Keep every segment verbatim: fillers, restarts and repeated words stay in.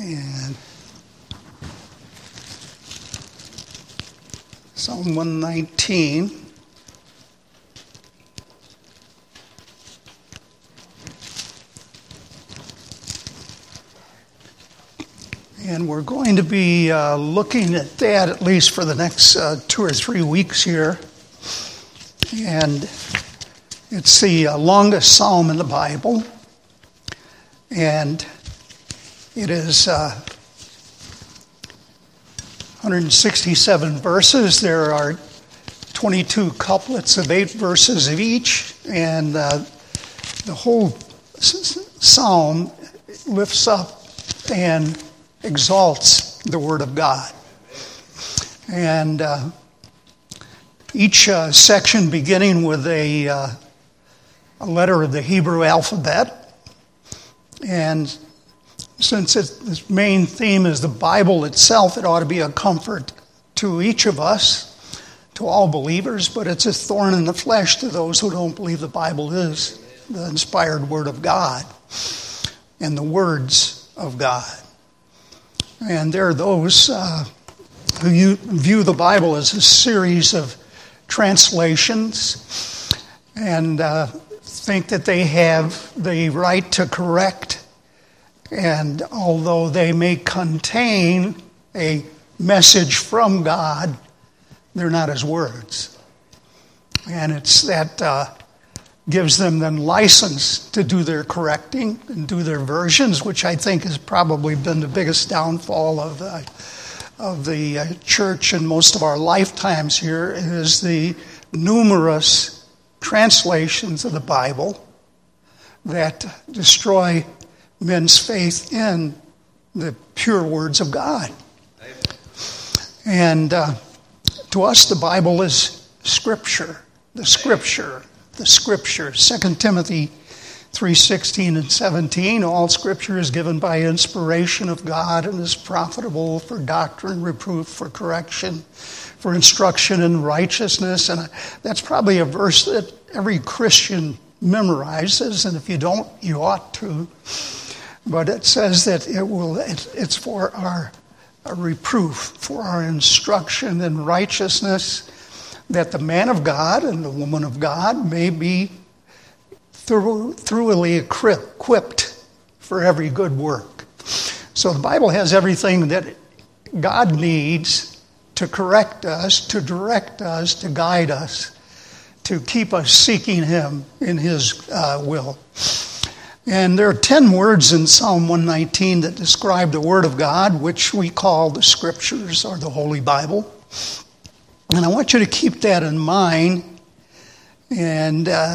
And Psalm one nineteen. And we're going to be uh, looking at that at least for the next uh, two or three weeks here. And it's the uh, longest psalm in the Bible. And it is uh, one hundred sixty-seven verses. There are twenty-two couplets of eight verses of each. And uh, the whole psalm lifts up and exalts the Word of God. And uh, each uh, section beginning with a, uh, a letter of the Hebrew alphabet. And since it, this main theme is the Bible itself, it ought to be a comfort to each of us, to all believers, but it's a thorn in the flesh to those who don't believe the Bible is the inspired Word of God and the words of God. And there are those uh, who view the Bible as a series of translations and uh, think that they have the right to correct. And although they may contain a message from God, they're not His words. And it's that uh, gives them then license to do their correcting and do their versions, which I think has probably been the biggest downfall of uh, of the uh, church in most of our lifetimes here, is the numerous translations of the Bible that destroy men's faith in the pure words of God. And uh, to us, the Bible is Scripture, the Scripture. The Scripture, Second Timothy three sixteen and seventeen, all Scripture is given by inspiration of God and is profitable for doctrine, reproof, for correction, for instruction in righteousness. And that's probably a verse that every Christian memorizes, and if you don't, you ought to. But it says that it will. It's for our, our reproof, for our instruction in righteousness, that the man of God and the woman of God may be thorough, thoroughly equipped for every good work. So the Bible has everything that God needs to correct us, to direct us, to guide us, to keep us seeking Him in His uh, will. And there are ten words in Psalm one nineteen that describe the Word of God, which we call the Scriptures or the Holy Bible. And I want you to keep that in mind, and uh,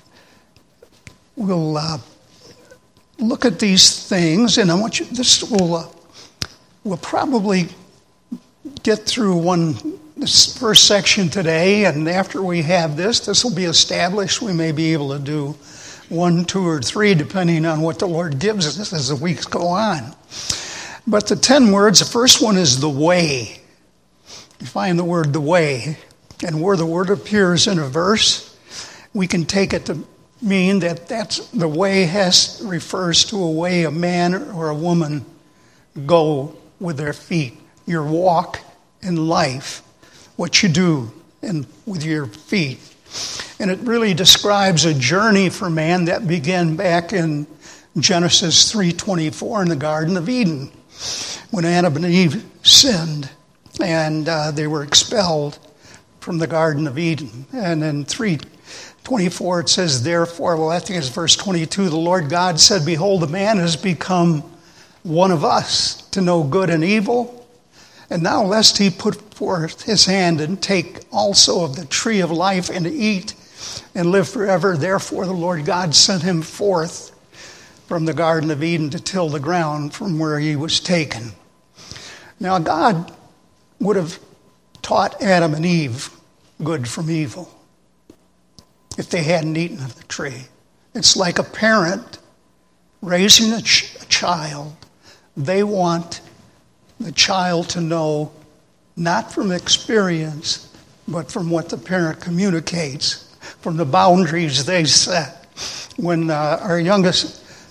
we'll uh, look at these things. And I want you. This will uh, we'll probably get through one this first section today, and after we have this, this will be established. We may be able to do one, two, or three, depending on what the Lord gives us as the weeks go on. But the ten words. The first one is the way. You find the word the way, and where the word appears in a verse, we can take it to mean that that's the way has refers to a way a man or a woman go with their feet. Your walk in life, what you do in, with your feet. And it really describes a journey for man that began back in Genesis three twenty-four in the Garden of Eden, when Adam and Eve sinned. And uh, they were expelled from the Garden of Eden. And in three twenty-four it says, therefore, well, I think it's verse twenty-two, the Lord God said, behold, the man has become one of us to know good and evil. And now lest he put forth his hand and take also of the tree of life and eat and live forever. Therefore the Lord God sent him forth from the Garden of Eden to till the ground from where he was taken. Now God would have taught Adam and Eve good from evil if they hadn't eaten of the tree. It's like a parent raising a, ch- a child. They want the child to know, not from experience, but from what the parent communicates, from the boundaries they set. When uh, our youngest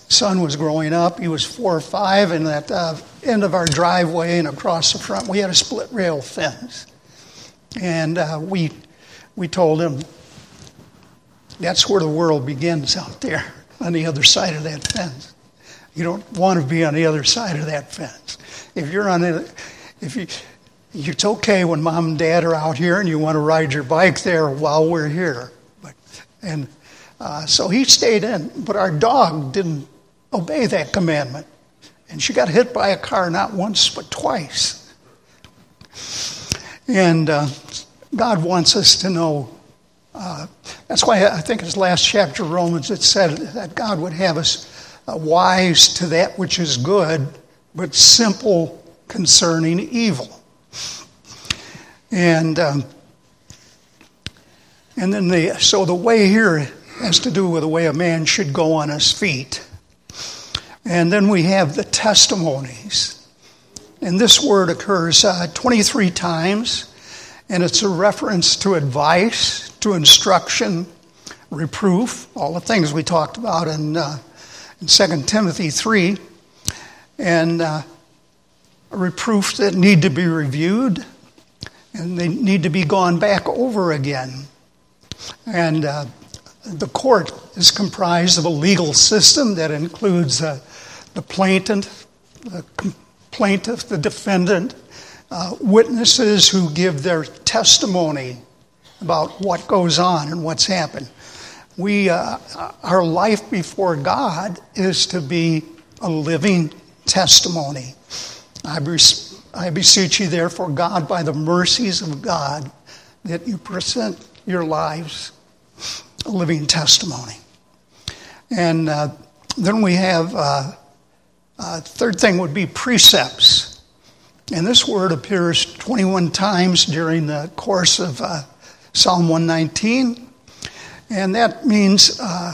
son was growing up. He was four or five, and at the uh, end of our driveway and across the front, we had a split rail fence. And uh, we we told him, that's where the world begins, out there on the other side of that fence. You don't want to be on the other side of that fence. If you're on it, if you, it's okay when mom and dad are out here and you want to ride your bike there while we're here. But and uh, so he stayed in, but our dog didn't obey that commandment, and she got hit by a car not once but twice. And uh, God wants us to know. Uh, that's why I think his last chapter of Romans, it said that God would have us uh, wise to that which is good, but simple concerning evil. And um, and then the so the way here has to do with the way a man should go on his feet. And then we have the testimonies. And this word occurs uh, twenty-three times, and it's a reference to advice, to instruction, reproof, all the things we talked about in, uh, in Second Timothy three, and uh, reproofs that need to be reviewed, and they need to be gone back over again. And uh, the court is comprised of a legal system that includes uh, the plaintiff, the plaintiff, the defendant, uh, witnesses who give their testimony about what goes on and what's happened. We, uh, our life before God is to be a living testimony. I, bes- I beseech you, therefore, God, by the mercies of God, that you present your lives a living testimony. And uh, then we have, uh, uh, third thing would be precepts. And this word appears twenty-one times during the course of uh, Psalm one nineteen. And that means uh,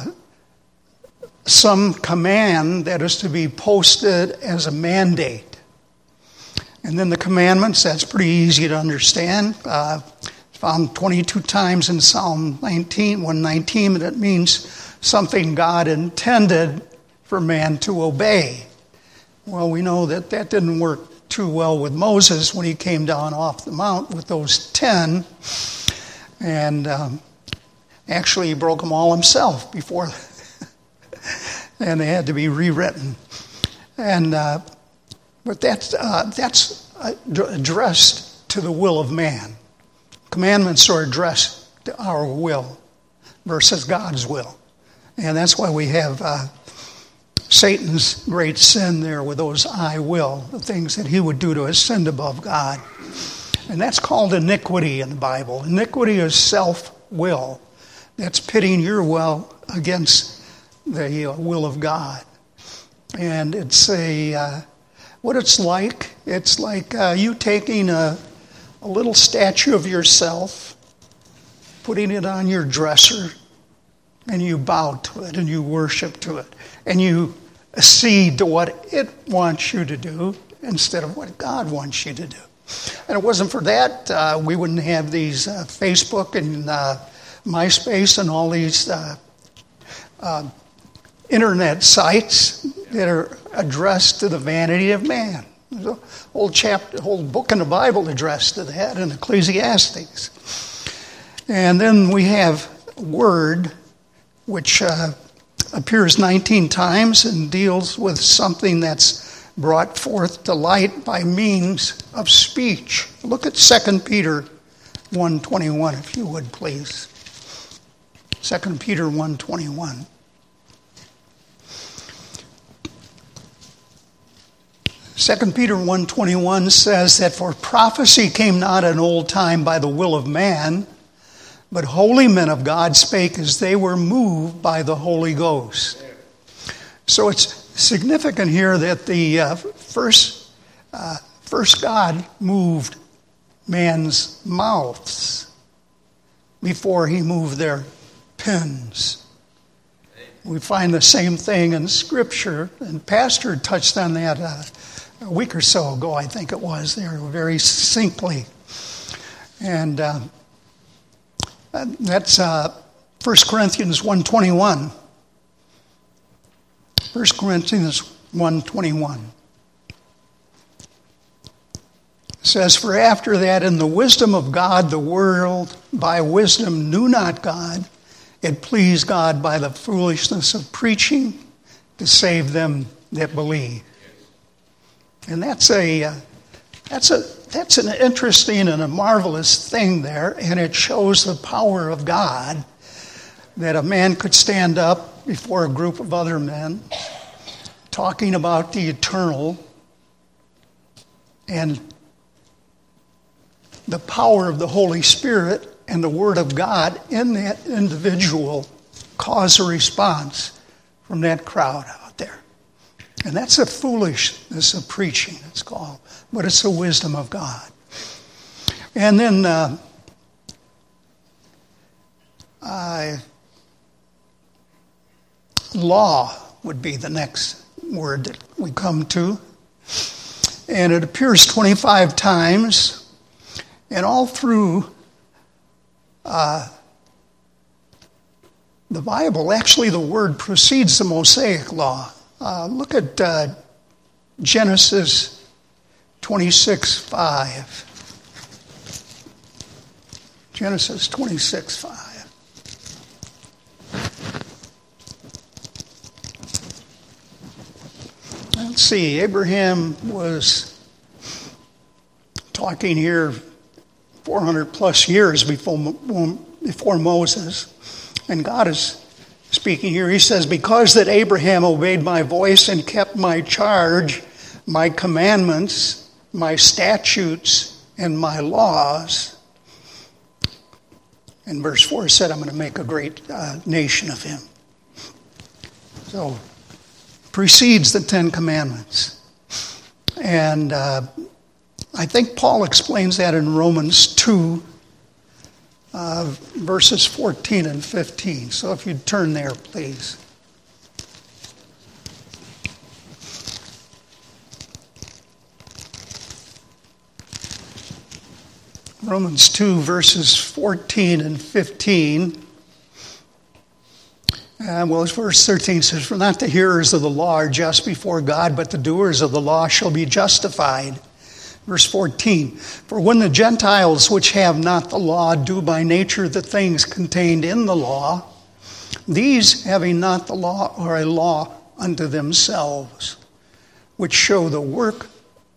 some command that is to be posted as a mandate. And then the commandments, that's pretty easy to understand. Uh, found twenty-two times in Psalm nineteen, one nineteen, and it means something God intended for man to obey. Well, we know that that didn't work too well with Moses when he came down off the mount with those ten, and um, actually he broke them all himself before, and they had to be rewritten. And uh, but that's uh, that's addressed to the will of man. Commandments are addressed to our will versus God's will. And that's why we have uh, Satan's great sin there with those I will, the things that he would do to us, sinned above God. And that's called iniquity in the Bible. Iniquity is self-will. That's pitting your will against the will of God. And it's a, uh, what it's like, it's like uh, you taking a A little statue of yourself, putting it on your dresser, and you bow to it, and you worship to it, and you accede to what it wants you to do instead of what God wants you to do. And it wasn't for that, uh, we wouldn't have these uh, Facebook and uh, MySpace and all these uh, uh, internet sites that are addressed to the vanity of man. There's a whole chapter, whole book in the Bible addressed to that in Ecclesiastes. And then we have word, which uh, appears nineteen times and deals with something that's brought forth to light by means of speech. Look at Second Peter one twenty-one, if you would, please. Second Peter one twenty-one. Second Peter one twenty-one says that for prophecy came not in old time by the will of man, but holy men of God spake as they were moved by the Holy Ghost. So it's significant here that the uh, first, uh, first God moved man's mouths before he moved their pens. We find the same thing in Scripture, and Pastor touched on that uh, a week or so ago, I think it was, there very succinctly. And uh, that's uh, First Corinthians one twenty-one. First Corinthians one twenty-one. It says, "For after that, in the wisdom of God, the world by wisdom knew not God. It pleased God by the foolishness of preaching to save them that believe." And that's a uh, that's a that's an interesting and a marvelous thing there, and it shows the power of God that a man could stand up before a group of other men talking about the eternal, and the power of the Holy Spirit and the Word of God in that individual cause a response from that crowd out there. And that's the foolishness of preaching, it's called. But it's the wisdom of God. And then uh, I, law would be the next word that we come to. And it appears twenty-five times. And all through uh, the Bible, actually the word precedes the Mosaic law. Uh, look at uh, Genesis twenty-six five. Genesis twenty-six five. Let's see, Abraham was talking here four hundred plus years before, before Moses. And God is speaking here. He says, "Because that Abraham obeyed my voice and kept my charge, my commandments, my statutes, and my laws." And verse four said, "I'm going to make a great uh, nation of him." So, precedes the Ten Commandments. And uh, I think Paul explains that in Romans two, uh, verses fourteen and fifteen. So if you'd turn there, please. Romans two, verses fourteen and fifteen. Uh, well, verse thirteen says, "For not the hearers of the law are just before God, but the doers of the law shall be justified." Verse fourteen, "For when the Gentiles which have not the law do by nature the things contained in the law, these having not the law are a law unto themselves, which show the work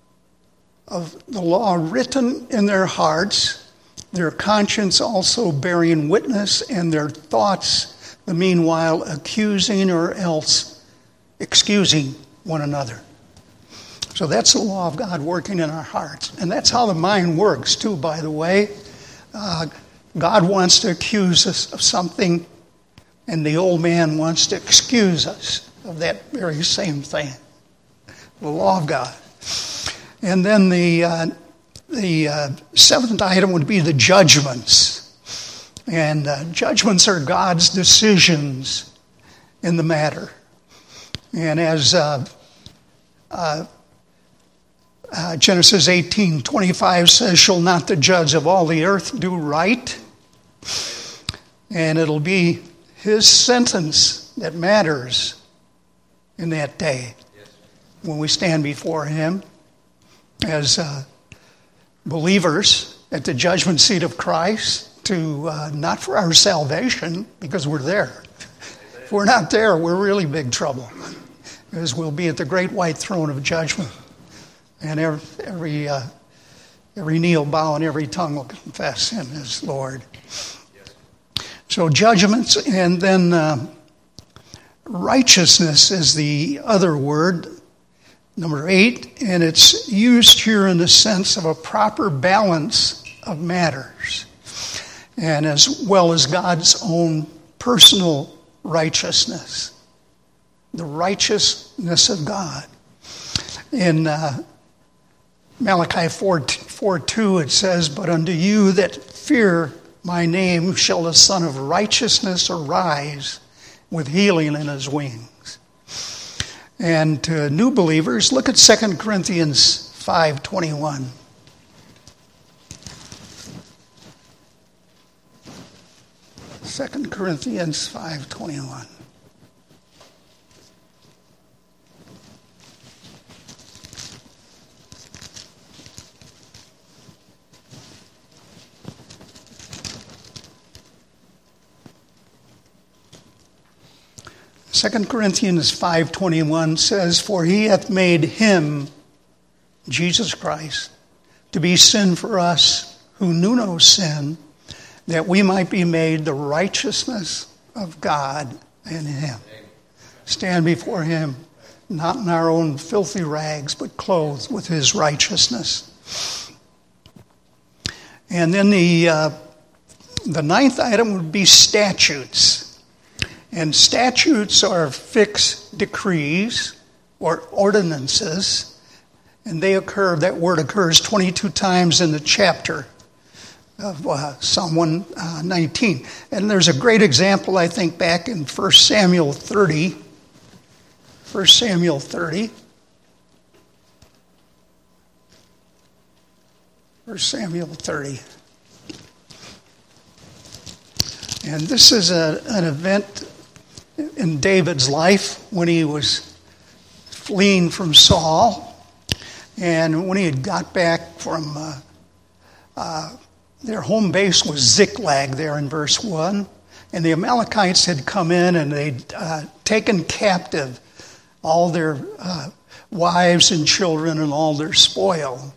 of the law written in their hearts, their conscience also bearing witness, and their thoughts the meanwhile accusing or else excusing one another." So that's the law of God working in our hearts. And that's how the mind works too, by the way. Uh, God wants to accuse us of something, and the old man wants to excuse us of that very same thing. The law of God. And then the uh, the uh, seventh item would be the judgments. And uh, judgments are God's decisions in the matter. And as uh, uh, uh, Genesis eighteen twenty-five says, "Shall not the judge of all the earth do right?" And it'll be his sentence that matters in that day when we stand before him as uh, believers at the judgment seat of Christ, to uh, not for our salvation, because we're there. If we're not there, we're really big trouble, because we'll be at the great white throne of judgment, and every every, uh, every knee will bow and every tongue will confess him as Lord. So judgments, and then uh, righteousness is the other word, number eight, and it's used here in the sense of a proper balance of matters, and as well as God's own personal righteousness, the righteousness of God. In uh, Malachi four, four two, it says, "But unto you that fear my name shall the Son of Righteousness arise with healing in his wings." And to new believers, look at Second Corinthians five twenty-one. Second Corinthians five twenty-one. Second Corinthians five twenty-one says, "For he hath made him," Jesus Christ, "to be sin for us who knew no sin, that we might be made the righteousness of God in him." Stand before him, not in our own filthy rags, but clothed with his righteousness. And then the uh, the ninth item would be statutes. And statutes are fixed decrees or ordinances, and they occur, that word occurs twenty-two times in the chapter of uh, Psalm one nineteen. And there's a great example, I think, back in First Samuel thirty. First Samuel thirty. First Samuel thirty. And this is a, an event in David's life when he was fleeing from Saul. And when he had got back from uh, uh, their home base was Ziklag there in verse one. And the Amalekites had come in and they'd uh, taken captive all their uh, wives and children and all their spoil.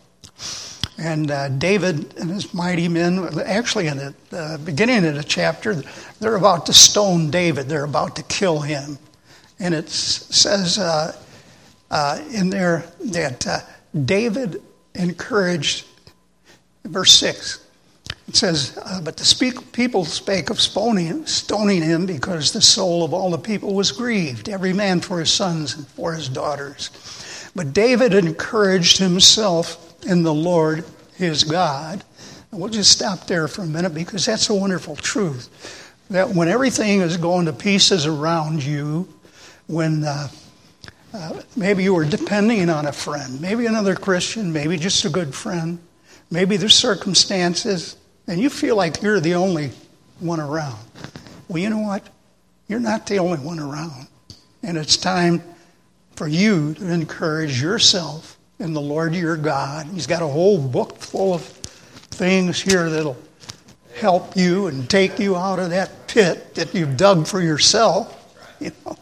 And uh, David and his mighty men, actually in the uh, beginning of the chapter, they're about to stone David. They're about to kill him. And it says uh, uh, in there that uh, David encouraged, verse six, it says, uh, "But the speak, people spake of stoning, stoning him because the soul of all the people was grieved, every man for his sons and for his daughters. But David encouraged himself in the Lord his God." And we'll just stop there for a minute because that's a wonderful truth. That when everything is going to pieces around you, when uh, uh, maybe you were depending on a friend, maybe another Christian, maybe just a good friend, maybe there's circumstances, and you feel like you're the only one around. Well, you know what? You're not the only one around. And it's time for you to encourage yourself in the Lord your God. He's got a whole book full of things here that'll help you and take you out of that pit that you've dug for yourself. You know.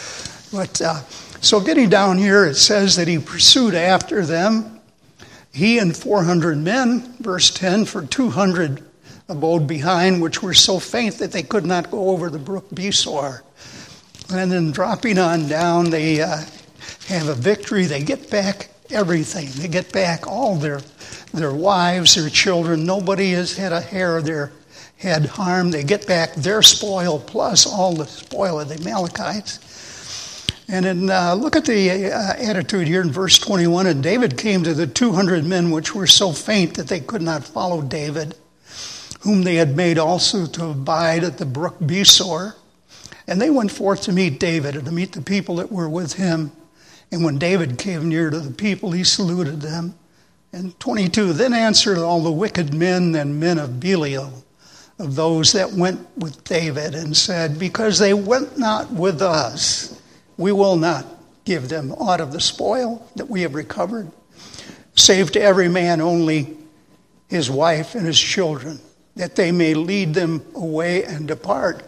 But uh, so getting down here, it says that he pursued after them, he and four hundred men, verse ten, for two hundred abode behind, which were so faint that they could not go over the brook Besor. And then dropping on down, they uh, have a victory. They get back everything. They get back all their their wives, their children. Nobody has had a hair of their head harmed. They get back their spoil plus all the spoil of the Amalekites. And then uh, look at the uh, attitude here in verse twenty-one. "And David came to the two hundred men which were so faint that they could not follow David, whom they had made also to abide at the brook Besor. And they went forth to meet David and to meet the people that were with him. And when David came near to the people, he saluted them." And twenty-two, "Then answered all the wicked men and men of Belial, of those that went with David, and said, Because they went not with us, we will not give them aught of the spoil that we have recovered, save to every man only his wife and his children, that they may lead them away and depart."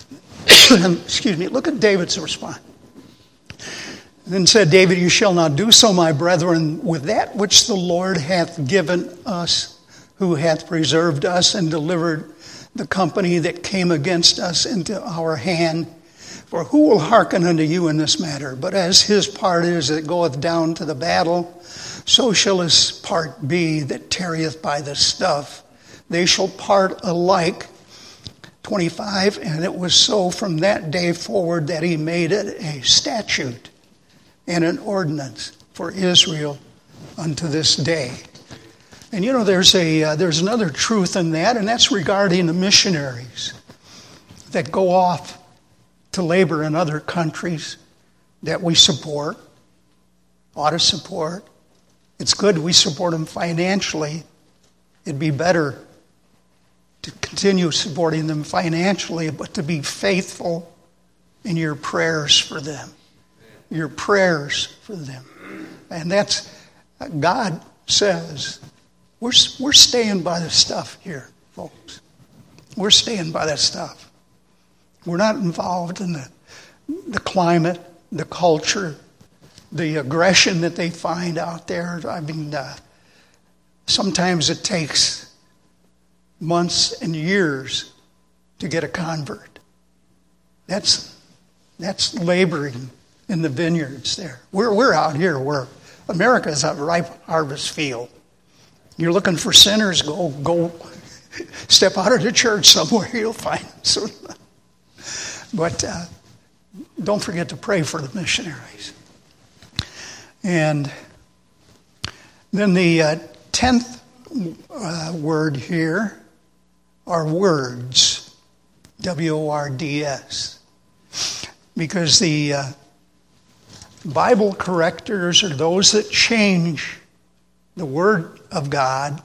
Excuse me, look at David's response. "Then said David, You shall not do so, my brethren, with that which the Lord hath given us, who hath preserved us and delivered the company that came against us into our hand. For who will hearken unto you in this matter? But as his part is that goeth down to the battle, so shall his part be that tarrieth by the stuff. They shall part alike." twenty-five, "And it was so from that day forward that he made it a statute and an ordinance for Israel unto this day." And you know, there's a uh, there's another truth in that, and that's regarding the missionaries that go off to labor in other countries that we support, ought to support. It's good we support them financially. It'd be better to continue supporting them financially, but to be faithful in your prayers for them. Your prayers for them. And that's, God says, we're, we're staying by the stuff here, folks. We're staying by that stuff. We're not involved in the the climate, the culture, the aggression that they find out there. I mean, uh, sometimes it takes months and years to get a convert. That's that's laboring in the vineyards there. We're we're out here where America is a ripe harvest field. You're looking for sinners, go go step out of the church somewhere, you'll find them soon. But uh, don't forget to pray for the missionaries. And then the uh, tenth uh, word here are words, W O R D S. Because the uh, Bible correctors are those that change the Word of God,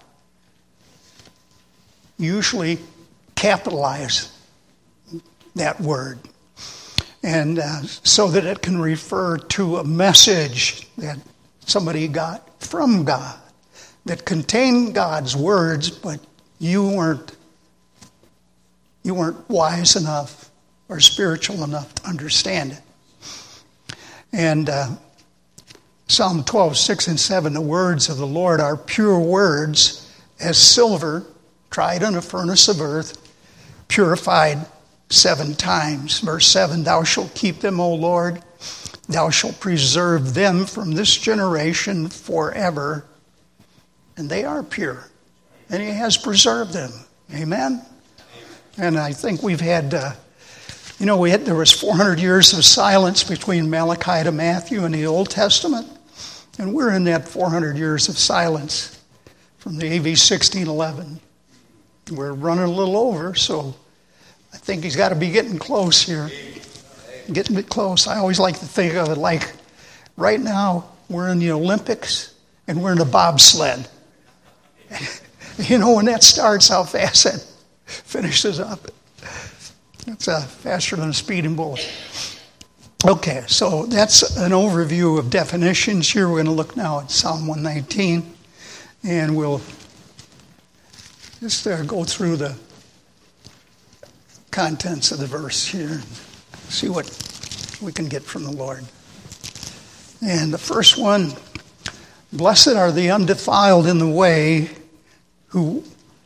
usually capitalize that word. And uh, so that it can refer to a message that somebody got from God that contained God's words, but you weren't you weren't wise enough or spiritual enough to understand it. And uh, Psalm twelve, six and seven, the words of the Lord are pure words as silver tried in a furnace of earth, purified seven times. Verse seven, thou shalt keep them, O Lord. Thou shalt preserve them from this generation forever. And they are pure. And he has preserved them. Amen? And I think we've had, uh, you know, we had there was four hundred years of silence between Malachi to Matthew in the Old Testament. And we're in that four hundred years of silence from the A V sixteen eleven. We're running a little over, so I think he's got to be getting close here. Getting a bit close. I always like to think of it like right now we're in the Olympics and we're in the bobsled. You know, when that starts, how fast that finishes up. It's uh, faster than a speeding bullet. Okay, so that's an overview of definitions. Here we're going to look now at Psalm one nineteen, and we'll just uh, go through the contents of the verse here and see what we can get from the Lord. And the first one, blessed are the undefiled in the way who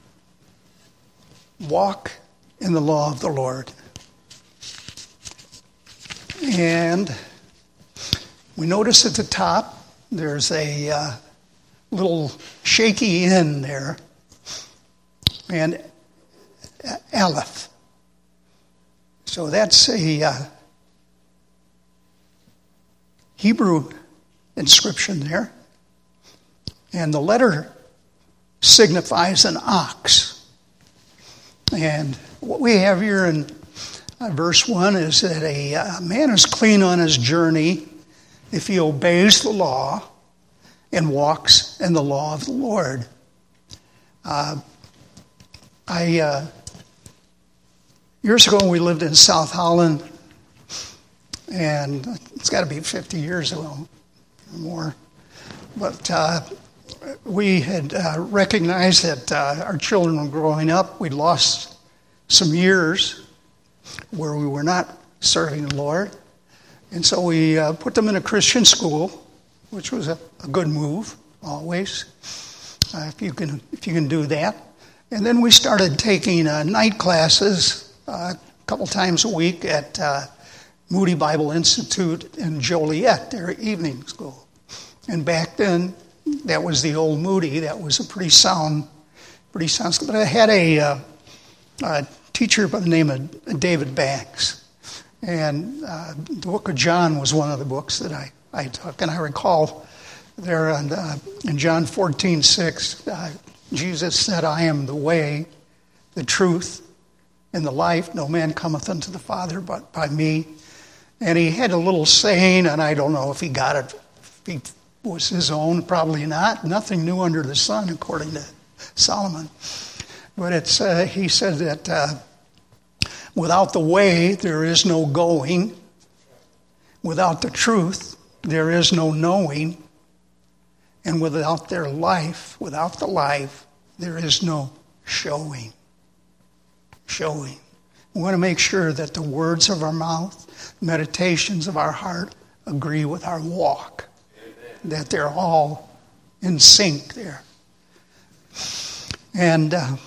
walk in the law of the Lord. And we notice at the top there's a uh, little shaky N there, and Aleph. So that's a uh, Hebrew inscription there. And the letter signifies an ox. And what we have here in uh, verse one is that a uh, man is clean on his journey if he obeys the law and walks in the law of the Lord. Uh, I uh, years ago we lived in South Holland, and it's got to be fifty years ago or more. But uh, we had uh, recognized that uh, our children were growing up. We'd lost some years where we were not serving the Lord. And so we uh, put them in a Christian school, which was a, a good move, always, uh, if you can if you can do that. And then we started taking uh, night classes uh, a couple times a week at uh, Moody Bible Institute in Joliet, their evening school. And back then, that was the old Moody. That was a pretty sound, pretty sound school. But I had a, uh, a teacher by the name of David Banks. And uh, the book of John was one of the books that I, I took. And I recall there in, uh, in John fourteen six, uh, Jesus said, I am the way, the truth, and the life. No man cometh unto the Father but by me. And he had a little saying, and I don't know if he got it, if he was his own, probably not. Nothing new under the sun, according to Solomon. But it's uh, he said that uh, without the way, there is no going. Without the truth, there is no knowing. And without their life, without the life, there is no showing. Showing. We want to make sure that the words of our mouth, meditations of our heart agree with our walk. Amen. That they're all in sync there. And uh,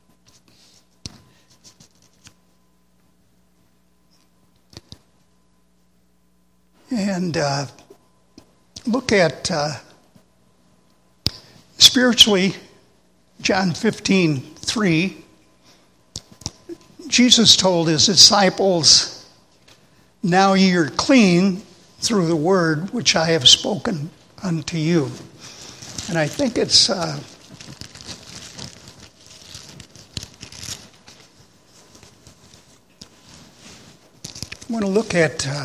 and uh, look at uh, spiritually, John fifteen three. Jesus told his disciples, "Now ye are clean through the word which I have spoken unto you." And I think it's uh, I want to look at uh,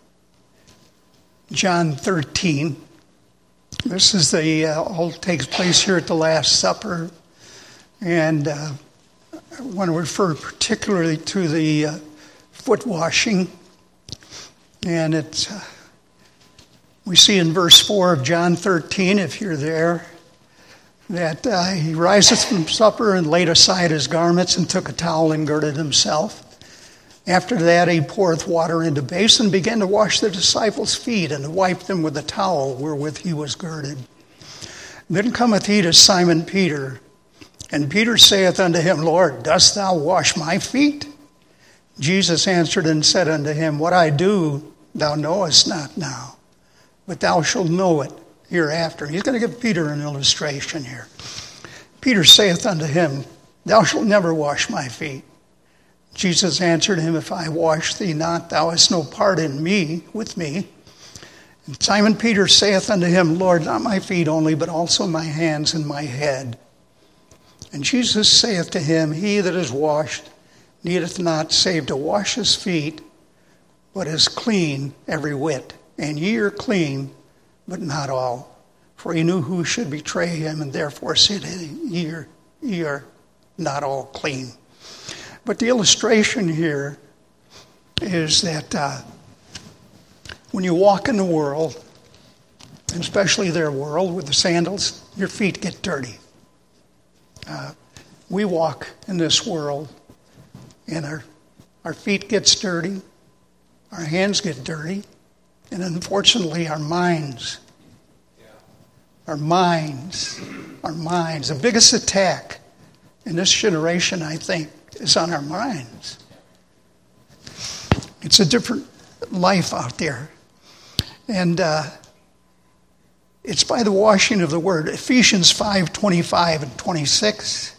John thirteen. This is the uh, all takes place here at the Last Supper, and uh, I want to refer particularly to the uh, foot washing, and it's uh, we see in verse four of John thirteen, if you're there, that uh, he riseth from supper and laid aside his garments and took a towel and girded himself. After that, he poureth water into a basin and began to wash the disciples' feet and to wipe them with the towel wherewith he was girded. Then cometh he to Simon Peter, and Peter saith unto him, Lord, dost thou wash my feet? Jesus answered and said unto him, What I do thou knowest not now, but thou shalt know it hereafter. He's going to give Peter an illustration here. Peter saith unto him, Thou shalt never wash my feet. Jesus answered him, If I wash thee not, thou hast no part in me, with me. And Simon Peter saith unto him, Lord, not my feet only, but also my hands and my head. And Jesus saith to him, He that is washed needeth not save to wash his feet, but is clean every whit. And ye are clean, but not all. For he knew who should betray him, and therefore said, Ye are, ye are not all clean. But the illustration here is that uh, when you walk in the world, and especially their world with the sandals, your feet get dirty. Uh, we walk in this world, and our, our feet gets dirty, our hands get dirty, and unfortunately our minds, our minds, our minds. The biggest attack in this generation, I think, is on our minds. It's a different life out there. And uh, it's by the washing of the word. Ephesians five twenty-five and twenty-six.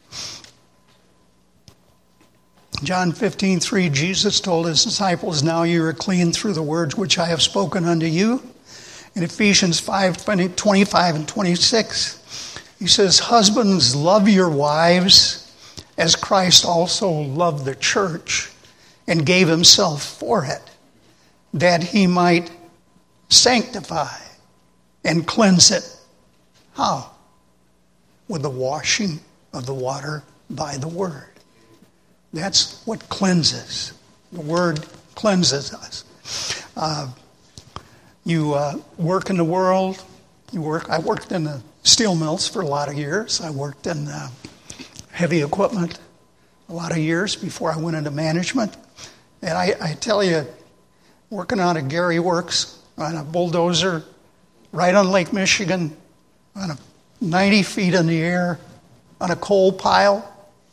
John fifteen three, Jesus told his disciples, Now you are clean through the words which I have spoken unto you. In Ephesians five twenty-five and twenty-six, he says, Husbands, love your wives, as Christ also loved the church and gave himself for it, that he might sanctify and cleanse it. How? With the washing of the water by the word. That's what cleanses. The word cleanses us. Uh, you uh, work in the world. You work. I worked in the steel mills for a lot of years. I worked in uh, heavy equipment a lot of years before I went into management. And I, I tell you, working on a Gary Works, on a bulldozer, right on Lake Michigan, on a ninety feet in the air, on a coal pile,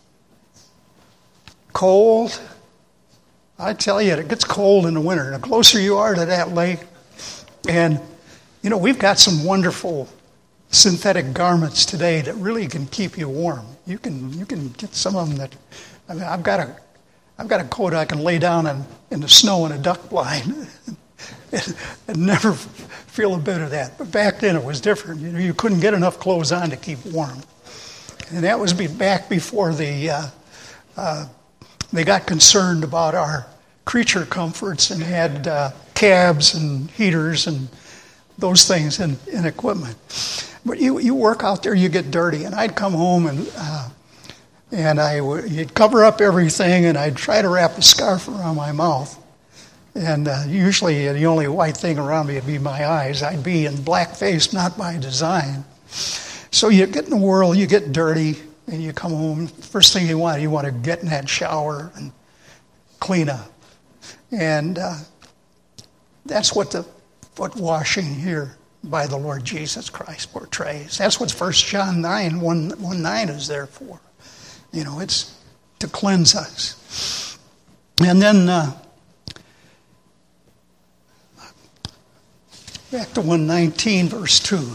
cold. I tell you, it gets cold in the winter. The closer you are to that lake, and you know, we've got some wonderful synthetic garments today that really can keep you warm. You can you can get some of them that, I mean, I've got a I've got a coat I can lay down in, in the snow in a duck blind and, and never feel a bit of that. But back then it was different. You know, you couldn't get enough clothes on to keep warm, and that was be, back before the uh, uh, they got concerned about our creature comforts and had uh, cabs and heaters and those things in, in equipment. But you you work out there, you get dirty, and I'd come home and uh, and I would you'd cover up everything, and I'd try to wrap a scarf around my mouth, and uh, usually the only white thing around me would be my eyes. I'd be in blackface, not by design. So you get in the world, you get dirty, and you come home. First thing you want, you want to get in that shower and clean up. And uh, That's what the foot washing here by the Lord Jesus Christ portrays. That's what First John nine, one, one nine is there for. You know, it's to cleanse us. And then uh, back to one nineteen, verse two.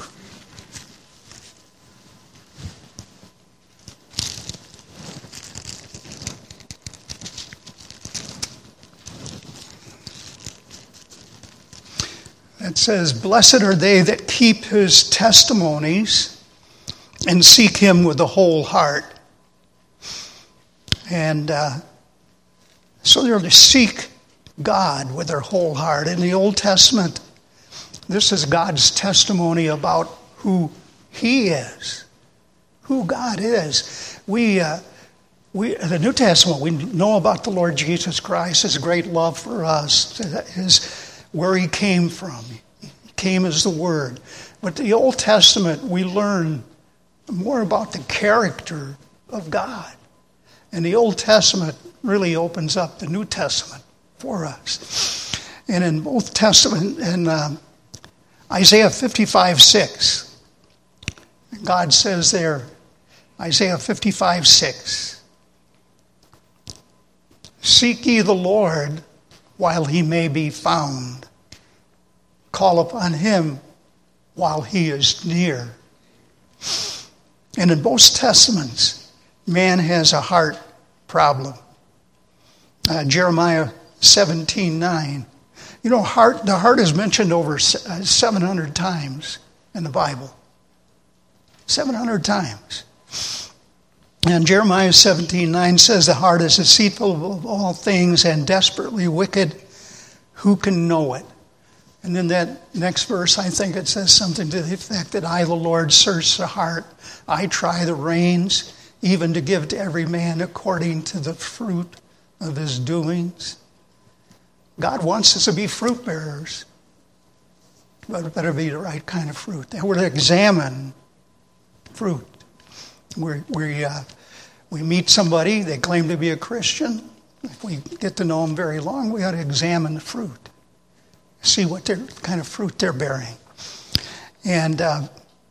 It says, "Blessed are they that keep his testimonies and seek him with the whole heart." And uh, so they're to seek God with their whole heart. In the Old Testament, this is God's testimony about who he is, who God is. We, uh, we, in the New Testament, we know about the Lord Jesus Christ, his great love for us, his where he came from. He came as the Word. But the Old Testament, we learn more about the character of God. And the Old Testament really opens up the New Testament for us. And in both Testament, in um, Isaiah fifty-five six, God says there, Isaiah fifty-five six, "Seek ye the Lord while he may be found. Call upon him while he is near." And in both Testaments, man has a heart problem. Uh, Jeremiah seventeen nine. You know, heart. the heart is mentioned over seven hundred times in the Bible. seven hundred times. And Jeremiah seventeen nine says, "The heart is deceitful of all things and desperately wicked. Who can know it?" And then that next verse, I think it says something to the effect that I, the Lord, search the heart. I try the reins, even to give to every man according to the fruit of his doings. God wants us to be fruit bearers, but it better be the right kind of fruit. And we're to examine fruit. We're, we uh, we meet somebody, they claim to be a Christian. If we get to know them very long, we ought to examine the fruit, see what their kind of fruit they're bearing. And uh,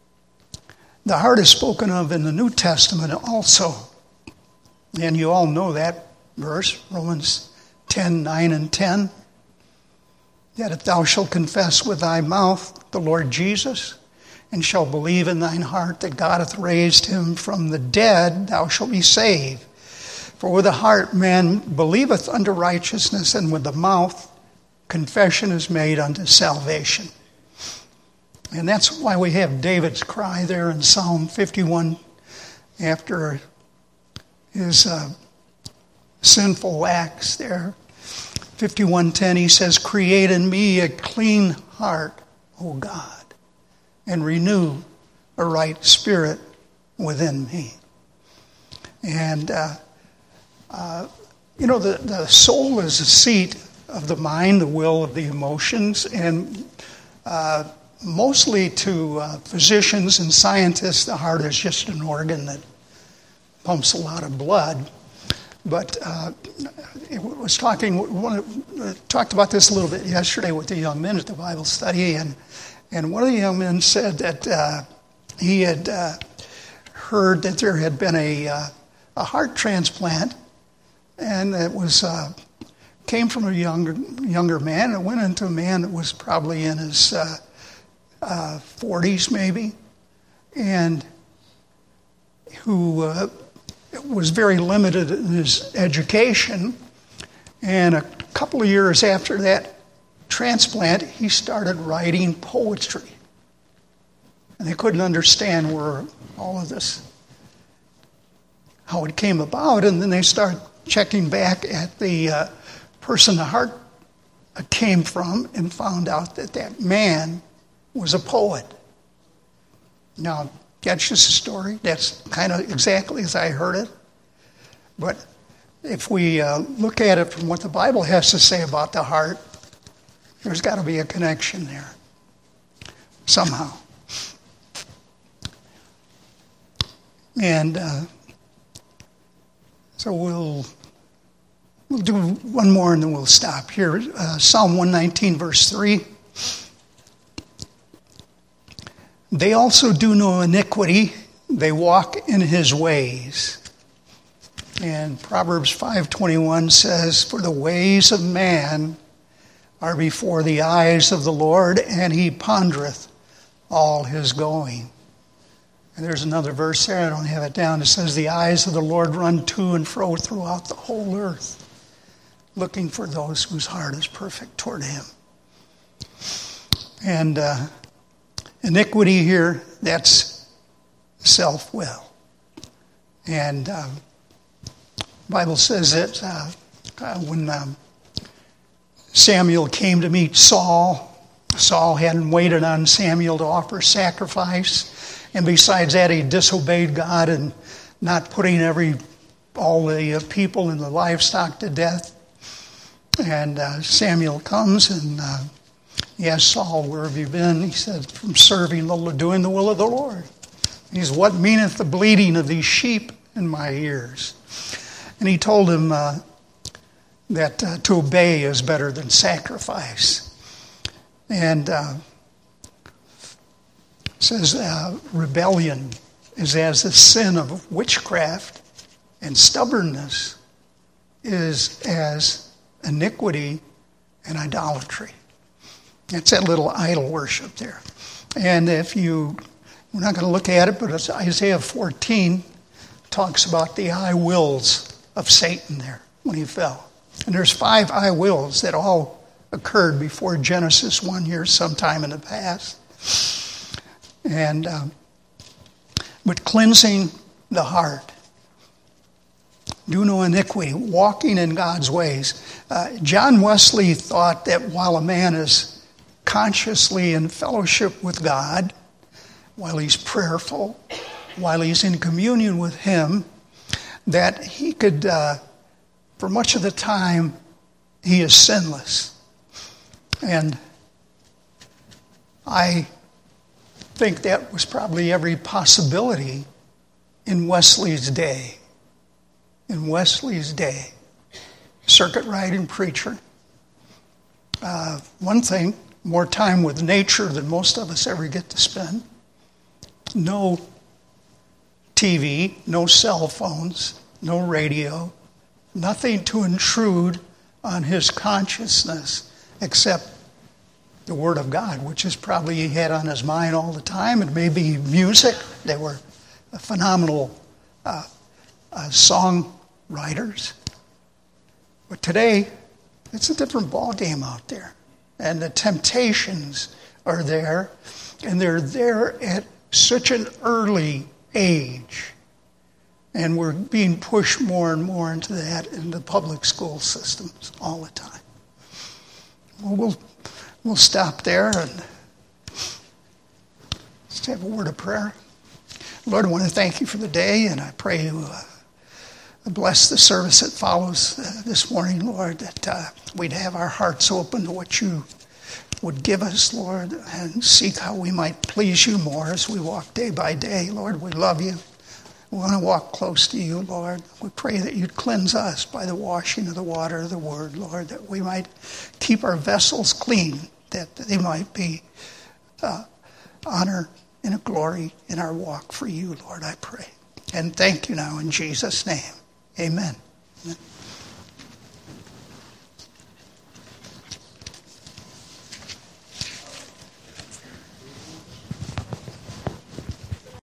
the heart is spoken of in the New Testament also. And you all know that verse, Romans ten nine and ten. "Yet if thou shalt confess with thy mouth the Lord Jesus, and shalt believe in thine heart that God hath raised him from the dead, thou shalt be saved. For with the heart man believeth unto righteousness, and with the mouth confession is made unto salvation." And that's why we have David's cry there in Psalm fifty-one after his uh, sinful acts there. fifty-one ten, he says, "Create in me a clean heart, O God, and renew a right spirit within me." And, uh, uh, you know, the, the soul is the seat of the mind, the will, of the emotions, and uh, mostly to uh, physicians and scientists, the heart is just an organ that pumps a lot of blood. But uh, it was talking, one of, talked about this a little bit yesterday with the young men at the Bible study, and and one of the young men said that uh, he had uh, heard that there had been a uh, a heart transplant, and it was uh, came from a younger younger man. It went into a man that was probably in his uh, uh, forties, maybe, and who uh, was very limited in his education. And a couple of years after that transplant, he started writing poetry. And they couldn't understand where all of this, how it came about. And then they started checking back at the uh, person the heart came from and found out that that man was a poet. Now, that's just a story. That's kind of exactly as I heard it. But if we uh, look at it from what the Bible has to say about the heart, there's got to be a connection there somehow. And uh, so we'll We'll do one more and then we'll stop here. Uh, Psalm one nineteen, verse three. They also do no iniquity. They walk in his ways. And Proverbs five twenty-one says, for the ways of man are before the eyes of the Lord, and he pondereth all his going. And there's another verse there, I don't have it down. It says, the eyes of the Lord run to and fro throughout the whole earth, looking for those whose heart is perfect toward him. And uh, iniquity here, that's self-will. And uh, the Bible says that uh, uh, when um, Samuel came to meet Saul, Saul hadn't waited on Samuel to offer sacrifice. And besides that, he disobeyed God and not putting every all the uh, people and the livestock to death. And uh, Samuel comes and uh, he asks Saul, where have you been? He said, from serving the Lord, doing the will of the Lord. He says, what meaneth the bleating of these sheep in my ears? And he told him uh, that uh, to obey is better than sacrifice. And uh, says uh, rebellion is as the sin of witchcraft, and stubbornness is as iniquity and idolatry. It's that little idol worship there. And if you, we're not going to look at it, but it's Isaiah fourteen talks about the I wills of Satan there when he fell. And there's five I wills that all occurred before Genesis one here sometime in the past. And um, but cleansing the heart, do no iniquity, walking in God's ways. Uh, John Wesley thought that while a man is consciously in fellowship with God, while he's prayerful, while he's in communion with him, that he could, uh, for much of the time, he is sinless. And I think that was probably every possibility in Wesley's day. In Wesley's day. Circuit riding preacher. Uh, one thing, more time with nature than most of us ever get to spend. No T V, no cell phones, no radio, nothing to intrude on his consciousness except the Word of God, which is probably he had on his mind all the time, and maybe music. They were phenomenal uh, uh, songwriters. But today, it's a different ballgame out there. And the temptations are there, and they're there at such an early age. And we're being pushed more and more into that in the public school systems all the time. Well, we'll, we'll stop there and let's have a word of prayer. Lord, I want to thank you for the day, and I pray you uh, bless the service that follows uh, this morning, Lord, that uh, we'd have our hearts open to what you would give us, Lord, and seek how we might please you more as we walk day by day. Lord, we love you. We want to walk close to you, Lord. We pray that you'd cleanse us by the washing of the water of the word, Lord, that we might keep our vessels clean, that they might be uh, honor and a glory in our walk for you, Lord, I pray. And thank you now in Jesus' name. Amen. Amen.